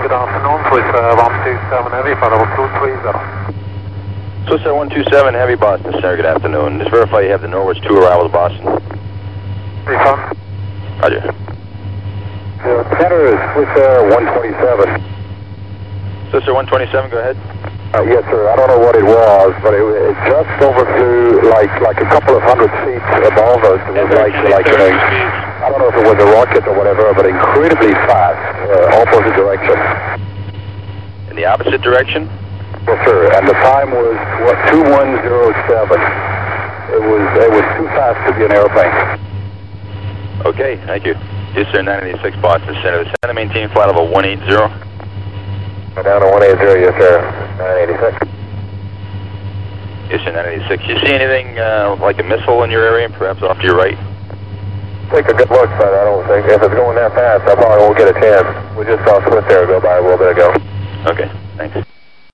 good afternoon, Swiss 127 Heavy for level 230. Swiss 127 Heavy, Boston Center, good afternoon. Just verify you have the Norwich 2 arrival to Boston. Refund. Roger. Center is Swiss 127. Swiss 127, go ahead. Yes, sir. I don't know what it was, but it just overflew like a couple of hundred feet above us. It was like I don't know if it was a rocket or whatever, but incredibly fast, opposite direction. In the opposite direction? Yes, sir. And the time was 2107. It was too fast to be an airplane. Okay, thank you. Yes, sir. 986 Boston Center. The center maintain flight level 180. Down to 180, yes, sir. 986. Yes, sir. 986. You see anything like a missile in your area, perhaps off to your right? Take a good look, but I don't think if it's going that fast, I probably won't get a chance. We just saw Swiss Air go by a little bit ago. Okay, thanks.